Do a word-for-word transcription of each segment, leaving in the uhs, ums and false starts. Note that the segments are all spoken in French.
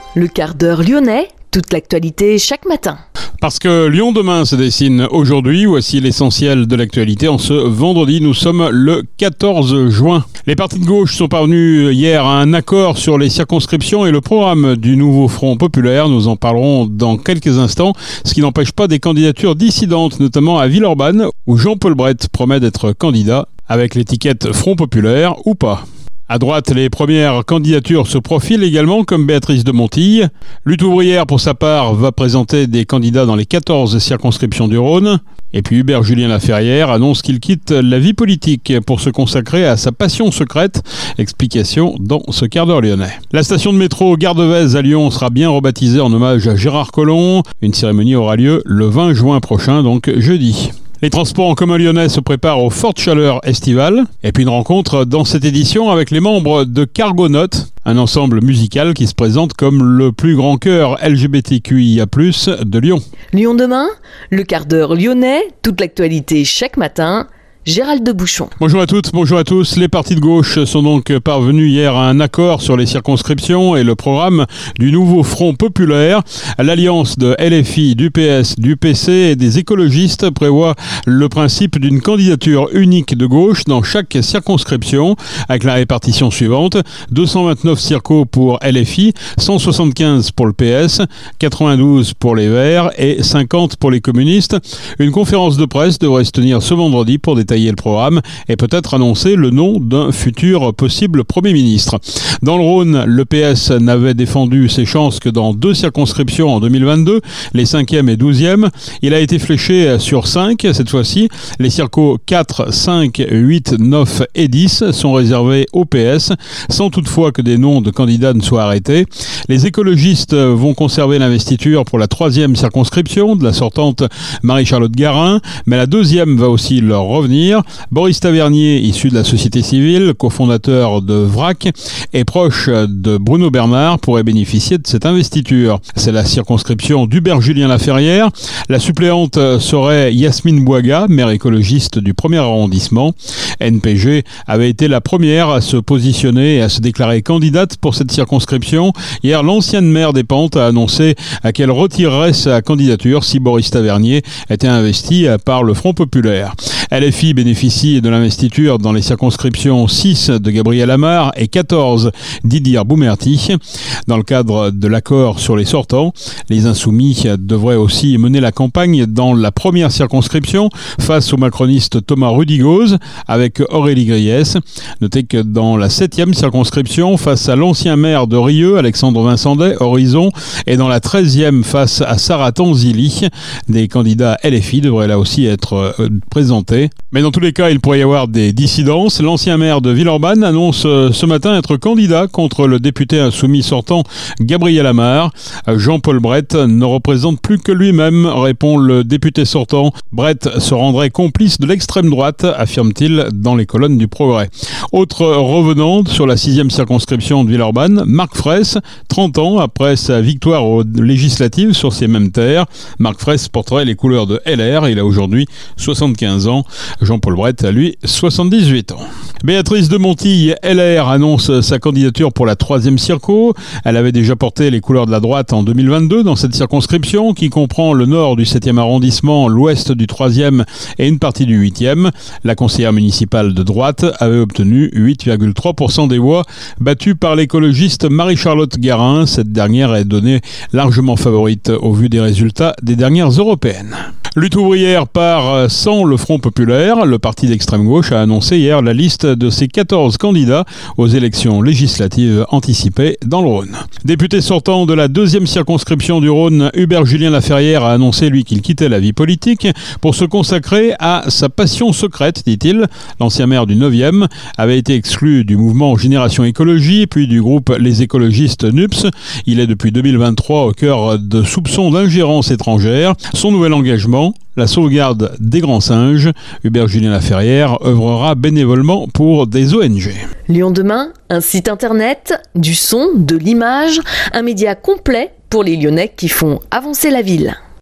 Le quart d'heure lyonnais, toute l'actualité chaque matin. Parce que Lyon demain se dessine aujourd'hui, voici l'essentiel de l'actualité. En ce vendredi, nous sommes le quatorze juin. Les partis de gauche sont parvenus hier à un accord sur les circonscriptions et le programme du nouveau Front populaire. Nous en parlerons dans quelques instants, ce qui n'empêche pas des candidatures dissidentes, notamment à Villeurbanne, où Jean-Paul Brett promet d'être candidat avec l'étiquette Front populaire ou pas. À droite, les premières candidatures se profilent également, comme Béatrice de Montille. Lutte ouvrière, pour sa part, va présenter des candidats dans les quatorze circonscriptions du Rhône. Et puis Hubert Julien Laferrière annonce qu'il quitte la vie politique pour se consacrer à sa passion secrète. Explication dans ce quart d'heure lyonnais. La station de métro Gare de Vèze à Lyon sera bien rebaptisée en hommage à Gérard Collomb. Une cérémonie aura lieu le vingt juin prochain, donc jeudi. Les transports en commun lyonnais se préparent aux fortes chaleurs estivales. Et puis une rencontre dans cette édition avec les membres de Cargonautes, un ensemble musical qui se présente comme le plus grand chœur L G B T Q I A plus, de Lyon. Lyon demain, le quart d'heure lyonnais, toute l'actualité chaque matin. Gérald de Bouchon. Bonjour à toutes, bonjour à tous. Les partis de gauche sont donc parvenus hier à un accord sur les circonscriptions et le programme du nouveau Front populaire. L'alliance de L F I, du P S, du P C et des écologistes prévoit le principe d'une candidature unique de gauche dans chaque circonscription, avec la répartition suivante: deux cent vingt-neuf circos pour L F I, cent soixante-quinze pour le P S, quatre-vingt-douze pour les Verts et cinquante pour les communistes. Une conférence de presse devrait se tenir ce vendredi pour détailler le programme et peut-être annoncer le nom d'un futur possible Premier ministre. Dans le Rhône, le P S n'avait défendu ses chances que dans deux circonscriptions en deux mille vingt-deux, les cinquième et douzième. Il a été fléché sur cinq cette fois-ci. Les circos quatre, cinq, huit, neuf et dix sont réservés au P S, sans toutefois que des noms de candidats ne soient arrêtés. Les écologistes vont conserver l'investiture pour la troisième circonscription de la sortante Marie-Charlotte Garin, mais la deuxième va aussi leur revenir. Boris Tavernier, issu de la société civile, cofondateur de V R A C et proche de Bruno Bernard, pourrait bénéficier de cette investiture. C'est la circonscription d'Hubert Julien Laferrière. La suppléante serait Yasmine Bouaga, maire écologiste du premier arrondissement. N P G avait été la première à se positionner et à se déclarer candidate pour cette circonscription. Hier, l'ancienne maire des Pentes a annoncé qu'elle retirerait sa candidature si Boris Tavernier était investi par le Front populaire. L F I bénéficie de l'investiture dans les circonscriptions six de Gabriel Amar et quatorze d'Idir Boumerti. Dans le cadre de l'accord sur les sortants, les Insoumis devraient aussi mener la campagne dans la première circonscription face au macroniste Thomas Rudigoz avec Aurélie Griès. Notez que dans la septième circonscription, face à l'ancien maire de Rieux, Alexandre Vincendet, Horizon, et dans la treizième face à Sarah Tanzili, des candidats L F I devraient là aussi être présentés. Mais dans tous les cas, il pourrait y avoir des dissidences. L'ancien maire de Villeurbanne annonce ce matin être candidat contre le député insoumis sortant Gabriel Amar. Jean-Paul Brett ne représente plus que lui-même, répond le député sortant. Brett se rendrait complice de l'extrême droite, affirme-t-il dans les colonnes du Progrès. Autre revenante sur la sixième circonscription de Villeurbanne, Marc Fraisse, trente ans après sa victoire aux législatives sur ces mêmes terres. Marc Fraisse porterait les couleurs de L R. Il a aujourd'hui soixante-quinze ans. Jean-Paul Brett a lui soixante-dix-huit ans. Béatrice de Montille, L R, annonce sa candidature pour la troisième circo. Elle avait déjà porté les couleurs de la droite en deux mille vingt-deux dans cette circonscription qui comprend le nord du septième arrondissement, l'ouest du troisième et une partie du huitième. La conseillère municipale de droite avait obtenu huit virgule trois pour cent des voix, battue par l'écologiste Marie-Charlotte Garin. Cette dernière est donnée largement favorite au vu des résultats des dernières européennes. Lutte ouvrière part sans le Front populaire. Le parti d'extrême gauche a annoncé hier la liste de ses quatorze candidats aux élections législatives anticipées dans le Rhône. Député sortant de la deuxième circonscription du Rhône, Hubert Julien Laferrière a annoncé lui qu'il quittait la vie politique pour se consacrer à sa passion secrète, dit-il. L'ancien maire du neuvième avait été exclu du mouvement Génération Écologie, puis du groupe Les Écologistes N U P S. Il est depuis deux mille vingt-trois au cœur de soupçons d'ingérence étrangère. Son nouvel engagement, la sauvegarde des grands singes. Hubert Julien Laferrière œuvrera bénévolement pour des O N G. Lyon demain, un site internet, du son, de l'image, un média complet pour les Lyonnais qui font avancer la ville.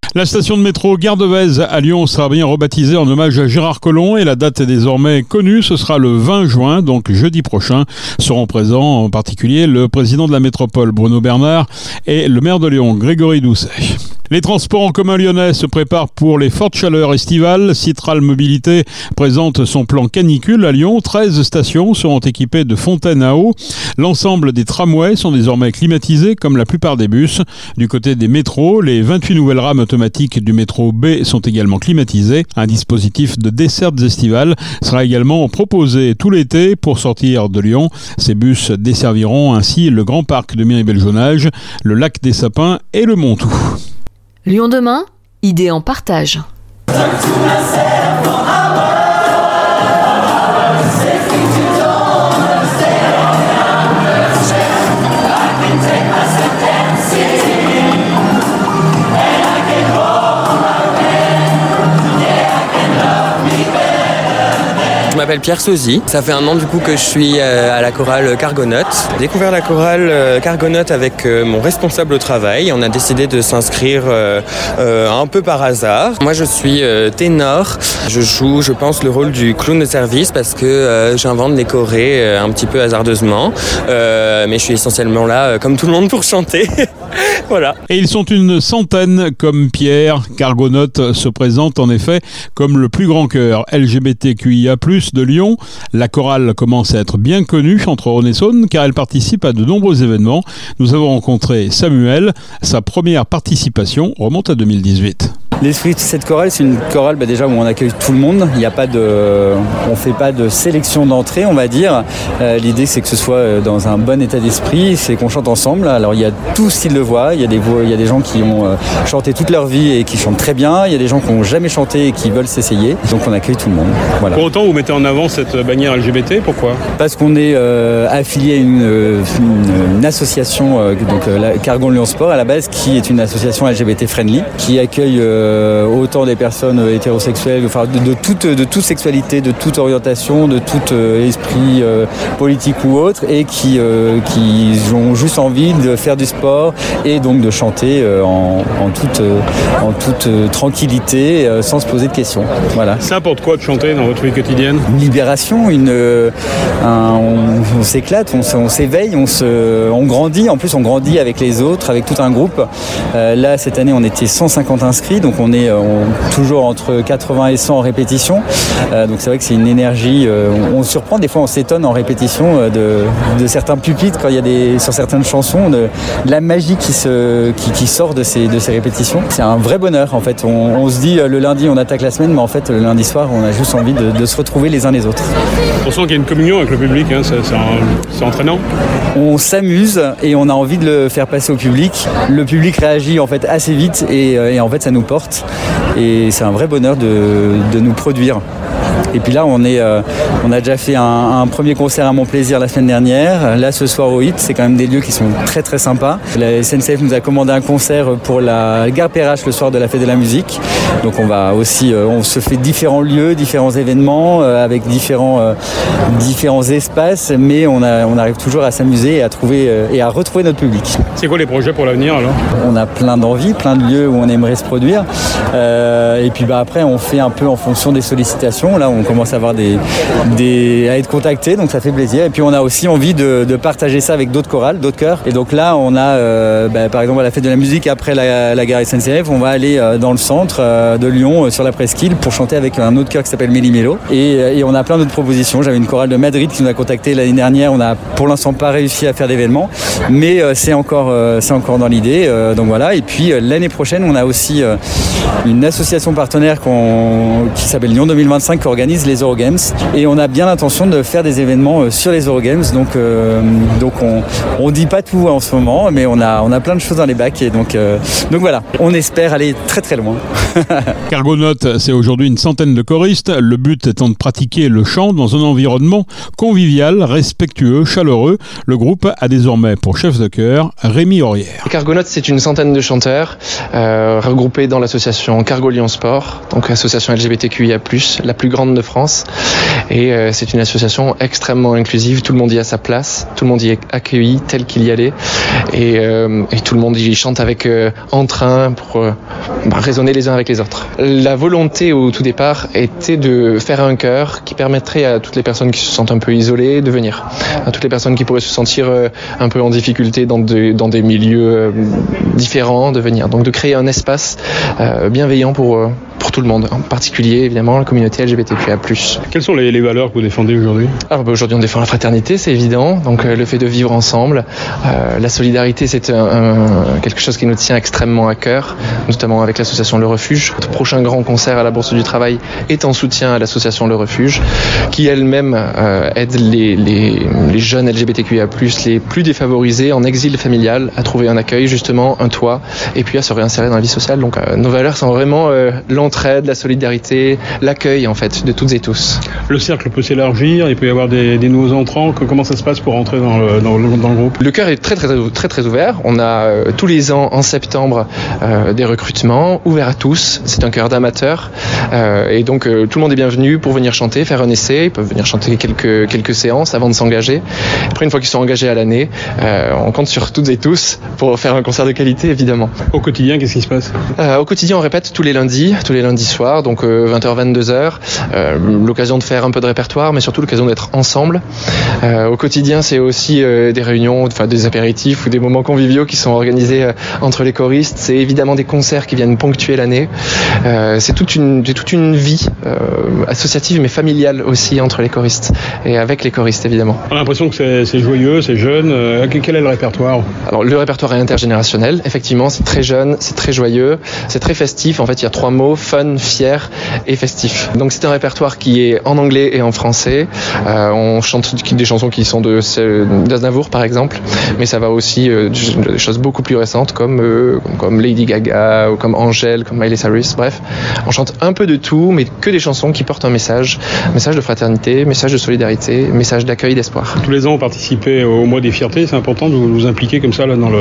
La station de métro Gare de Vèze à Lyon sera bien rebaptisée en hommage à Gérard Collomb et la date est désormais connue, ce sera le vingt juin, donc jeudi prochain. Seront présents en particulier le président de la métropole Bruno Bernard et le maire de Lyon Grégory Doucet. Les transports en commun lyonnais se préparent pour les fortes chaleurs estivales. Citral Mobilité présente son plan canicule à Lyon. treize stations seront équipées de fontaines à eau. L'ensemble des tramways sont désormais climatisés comme la plupart des bus. Du côté des métros, les vingt-huit nouvelles rames automatiques du métro B sont également climatisées. Un dispositif de dessertes estivales sera également proposé tout l'été pour sortir de Lyon. Ces bus desserviront ainsi le Grand Parc de Miribel-Jonage, le Lac des Sapins et le Montou. Lyon demain, idées en partage. Je m'appelle Pierre Sozy, ça fait un an du coup que je suis à la chorale Cargonautes. J'ai découvert la chorale Cargonautes avec mon responsable au travail. On a décidé de s'inscrire un peu par hasard. Moi je suis ténor, je joue je pense le rôle du clown de service parce que j'invente des chorés un petit peu hasardeusement. Mais je suis essentiellement là comme tout le monde pour chanter. Voilà. Et ils sont une centaine comme Pierre. Cargonautes se présente en effet comme le plus grand chœur L G B T Q I A plus, de Lyon. La chorale commence à être bien connue entre Rhône et Saône car elle participe à de nombreux événements. Nous avons rencontré Samuel. Sa première participation remonte à deux mille dix-huit. L'esprit de cette chorale, c'est une chorale bah déjà où on accueille tout le monde. Il y a pas de, on fait pas de sélection d'entrée, on va dire. Euh, l'idée, c'est que ce soit dans un bon état d'esprit, c'est qu'on chante ensemble. Alors il y a tout style de voix. Il y a des voix, il y a des gens qui ont chanté toute leur vie et qui chantent très bien. Il y a des gens qui n'ont jamais chanté et qui veulent s'essayer. Donc on accueille tout le monde. Voilà. Pour autant, vous mettez en avant cette bannière L G B T. Pourquoi ? Parce qu'on est euh, affilié à une, une, une association, euh, donc euh, la Cargon Lyon Sport à la base, qui est une association L G B T friendly, qui accueille euh, autant des personnes hétérosexuelles, enfin de, de, toute, de toute sexualité, de toute orientation, de tout euh, esprit euh, politique ou autre, et qui, euh, qui ont juste envie de faire du sport et donc de chanter euh, en, en toute, euh, en toute euh, tranquillité, euh, sans se poser de questions. Voilà. Ça apporte quoi de chanter dans votre vie quotidienne ? Une libération, une, euh, un, on, on s'éclate, on, on s'éveille, on, se, on grandit. En plus, on grandit avec les autres, avec tout un groupe. Euh, là, cette année, on était cent cinquante inscrits, donc on est on, toujours entre quatre-vingts et cent en répétition. Euh, donc c'est vrai que c'est une énergie. Euh, on, on se surprend, des fois on s'étonne en répétition euh, de, de certains pupitres quand il y a des, sur certaines chansons, de, de la magie qui, se, qui, qui sort de ces, de ces répétitions. C'est un vrai bonheur en fait. On, on se dit euh, le lundi on attaque la semaine, mais en fait le lundi soir on a juste envie de, de se retrouver les uns les autres. On sent qu'il y a une communion avec le public, hein, c'est, c'est, un, c'est entraînant. On s'amuse et on a envie de le faire passer au public. Le public réagit en fait assez vite et, et en fait ça nous porte. Et c'est un vrai bonheur de, de nous produire. Et puis là, on, est, euh, on a déjà fait un, un premier concert à Mon Plaisir la semaine dernière. Là, ce soir au Hit, c'est quand même des lieux qui sont très très sympas. La S N C F nous a commandé un concert pour la gare Perrache le soir de la Fête de la Musique. Donc on va aussi, euh, on se fait différents lieux, différents événements euh, avec différents, euh, différents espaces, mais on, a, on arrive toujours à s'amuser et à trouver euh, et à retrouver notre public. C'est quoi les projets pour l'avenir alors ? On a plein d'envies, plein de lieux où on aimerait se produire. Euh, et puis bah, après, on fait un peu en fonction des sollicitations. Là, on commence à avoir des, des, à être contacté, donc ça fait plaisir. Et puis on a aussi envie de, de partager ça avec d'autres chorales, d'autres chœurs. Et donc là, on a euh, bah, par exemple à la Fête de la Musique après la, la gare S N C F, on va aller euh, dans le centre euh, de Lyon, euh, sur la Presqu'île, pour chanter avec un autre chœur qui s'appelle Méli Mélo. Et, et on a plein d'autres propositions. J'avais une chorale de Madrid qui nous a contacté l'année dernière. On n'a pour l'instant pas réussi à faire d'événement, mais euh, c'est encore, euh, c'est encore dans l'idée. Euh, donc voilà. Et puis euh, l'année prochaine, on a aussi euh, une association partenaire qu'on, qui s'appelle Lyon deux mille vingt-cinq, qui organise les Eurogames, et on a bien l'intention de faire des événements sur les Eurogames. Donc, euh, donc on on dit pas tout en ce moment, mais on a on a plein de choses dans les bacs, et donc euh, donc voilà, on espère aller très très loin. Cargonautes, c'est aujourd'hui une centaine de choristes. Le but étant de pratiquer le chant dans un environnement convivial, respectueux, chaleureux. Le groupe a désormais pour chef de chœur Rémi Aurière. Cargonautes, c'est une centaine de chanteurs euh, regroupés dans l'association Cargo Lyon Sport, donc association L G B T Q I A plus, la plus grande grande de France. Et euh, c'est une association extrêmement inclusive. Tout le monde y a sa place, tout le monde y est accueilli tel qu'il y allait. Et, euh, et tout le monde y chante avec euh, entrain pour euh, bah, raisonner les uns avec les autres. La volonté au tout départ était de faire un chœur qui permettrait à toutes les personnes qui se sentent un peu isolées de venir. À toutes les personnes qui pourraient se sentir euh, un peu en difficulté dans, de, dans des milieux euh, différents de venir. Donc de créer un espace euh, bienveillant pour, euh, pour tout le monde, en particulier évidemment la communauté L G B T Q I A plus. Quelles sont les, les valeurs que vous défendez aujourd'hui ? Alors bah, aujourd'hui on défend la fraternité, c'est évident, donc euh, le fait de vivre ensemble. Euh, la solidarité c'est un, un, quelque chose qui nous tient extrêmement à cœur, notamment avec l'association Le Refuge. Notre prochain grand concert à la Bourse du Travail est en soutien à l'association Le Refuge, qui elle-même euh, aide les, les, les jeunes L G B T Q I A plus, les plus défavorisés en exil familial à trouver un accueil, justement un toit, et puis à se réinsérer dans la vie sociale. Donc euh, nos valeurs sont vraiment euh, l'entraide, la solidarité, l'accueil en fait de toutes et tous. Le cercle peut s'élargir, il peut y avoir des, des nouveaux entrants. Comment ça se passe pour entrer dans le, dans le, dans le groupe ? Le chœur est très très très très ouvert. On a euh, tous les ans en septembre euh, des recrutements ouverts à tous. C'est un chœur d'amateurs euh, et donc euh, tout le monde est bienvenu pour venir chanter, faire un essai. Ils peuvent venir chanter quelques quelques séances avant de s'engager. Après une fois qu'ils sont engagés à l'année, euh, on compte sur toutes et tous pour faire un concert de qualité évidemment. Au quotidien, qu'est-ce qui se passe ? euh, Au quotidien, on répète tous les lundis, tous les lundis soirs, donc euh, vingt heures vingt-deux heures. Euh, l'occasion de faire un peu de répertoire, mais surtout l'occasion d'être ensemble. Euh, au quotidien, c'est aussi euh, des réunions, enfin des apéritifs ou des moments conviviaux qui sont organisés euh, entre les choristes. C'est évidemment des concerts qui viennent ponctuer l'année. Euh, c'est toute une, c'est toute une vie euh, associative mais familiale aussi entre les choristes et avec les choristes évidemment. On a l'impression que c'est, c'est joyeux, c'est jeune. Euh, quel est le répertoire ? Alors le répertoire est intergénérationnel. Effectivement, c'est très jeune, c'est très joyeux, c'est très festif. En fait, il y a trois mots: fun, fier et festif. Donc c'est un répertoire qui est en anglais et en français. Euh, on chante des chansons qui sont de d'Aznavour par exemple, mais ça va aussi euh, des choses beaucoup plus récentes comme euh, comme Lady Gaga ou comme Angèle, comme Miley Cyrus. Bref, on chante un peu de tout, mais que des chansons qui portent un message, message de fraternité, message de solidarité, message d'accueil, d'espoir. Tous les ans, on participez au mois des fiertés. C'est important de vous, vous impliquer comme ça là dans le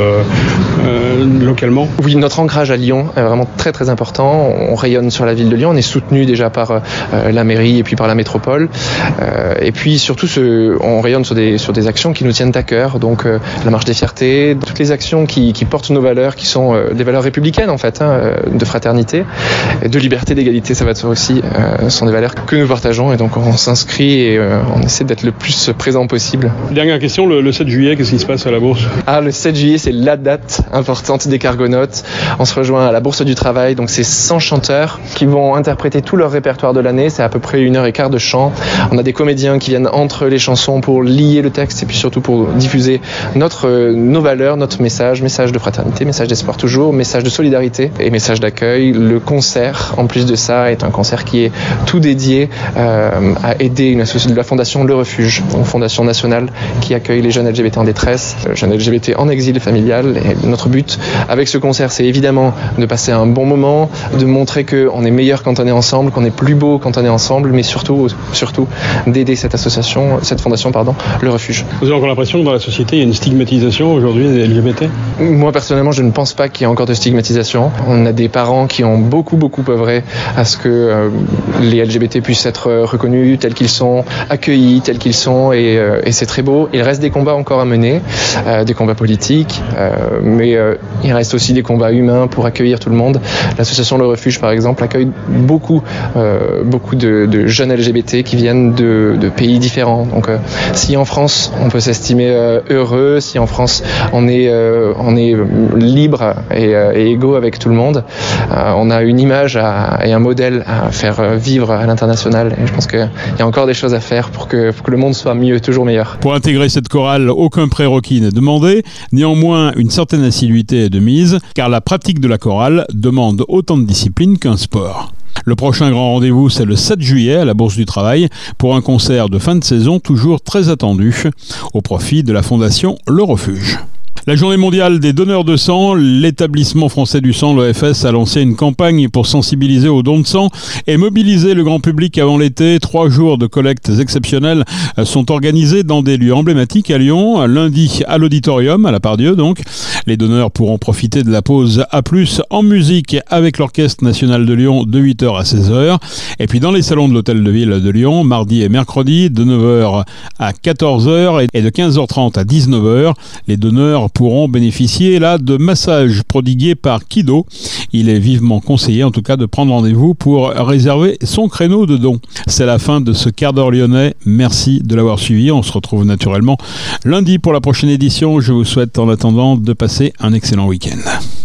euh, localement. Oui, notre ancrage à Lyon est vraiment très très important. On rayonne sur la ville de Lyon. On est soutenu déjà par euh, la mairie et puis par la métropole. Euh, et puis surtout, ce, on rayonne sur des sur des actions qui nous tiennent à cœur. Donc euh, la marche des fiertés, toutes les actions qui, qui portent nos valeurs, qui sont euh, des valeurs républicaines en fait, hein, de fraternité, de liberté, d'égalité, ça va de soi aussi. Euh, sont des valeurs que nous partageons et donc on s'inscrit et euh, on essaie d'être le plus présent possible. Dernière question, le, le sept juillet, qu'est-ce qui se passe à la Bourse ? Ah, le sept juillet, c'est la date importante des Cargonautes. On se rejoint à la Bourse du Travail, donc c'est cent chanteurs qui vont interpréter tout leur répertoire de l'année. C'est à peu près une heure et quart de chant. On a des comédiens qui viennent entre les chansons pour lier le texte et puis surtout pour diffuser notre, euh, nos valeurs, notre message, message de fraternité, message d'espoir toujours, message de solidarité et message d'accueil. Le concert, en plus de ça, est un concert qui est tout dédié euh, à aider une association de la fondation Le Refuge, une fondation nationale qui accueille les jeunes L G B T en détresse, les jeunes L G B T en exil familial. Et notre but avec ce concert, c'est évidemment de passer un bon moment, de montrer qu'on est meilleur quand on est ensemble, qu'on est plus beau quand on est ensemble, mais surtout, surtout d'aider cette association, cette fondation, pardon, Le Refuge. Vous avez encore l'impression que dans la société, il y a une stigmatisation aujourd'hui des L G B T ? Moi, personnellement, je ne pense pas qu'il y ait encore de stigmatisation. On a des parents qui ont beaucoup, beaucoup œuvré à ce que euh, les L G B T puissent être reconnus tels qu'ils sont, accueillis tels qu'ils sont, et, euh, et c'est très beau. Il reste des combats encore à mener, euh, des combats politiques, euh, mais euh, il reste aussi des combats humains pour accueillir tout le monde. L'association Le Refuge, par exemple, accueille beaucoup, euh, beaucoup de, de jeunes L G B T qui viennent de, de pays différents. Donc, euh, si en France, on peut s'estimer euh, heureux, si en France, on est, euh, on est libre et, euh, et égaux avec tout le monde, euh, on a une image à, et un modèle à faire vivre à l'international. Et je pense qu'il y a encore des choses à faire pour que, pour que le monde soit mieux, toujours meilleur. Pour intégrer cette chorale, aucun prérequis n'est demandé. Néanmoins, une certaine assiduité est de mise, car la pratique de la chorale demande autant de discipline qu'un sport. Le prochain grand rendez-vous, c'est le sept juillet à la Bourse du Travail pour un concert de fin de saison toujours très attendu au profit de la fondation Le Refuge. La journée mondiale des donneurs de sang, l'établissement français du sang, l'O F S, a lancé une campagne pour sensibiliser aux dons de sang et mobiliser le grand public avant l'été. Trois jours de collectes exceptionnelles sont organisés dans des lieux emblématiques à Lyon. Lundi à l'Auditorium, à la Pardieu donc. Les donneurs pourront profiter de la pause A plus, en musique avec l'Orchestre National de Lyon de huit heures à seize heures. Et puis dans les salons de l'Hôtel de Ville de Lyon, mardi et mercredi, de neuf heures à quatorze heures et de quinze heures trente à dix-neuf heures. Les donneurs pourront bénéficier là de massages prodigués par Kido. Il est vivement conseillé en tout cas de prendre rendez-vous pour réserver son créneau de don. C'est la fin de ce quart d'heure lyonnais. Merci de l'avoir suivi. On se retrouve naturellement lundi pour la prochaine édition. Je vous souhaite en attendant de passer un excellent week-end.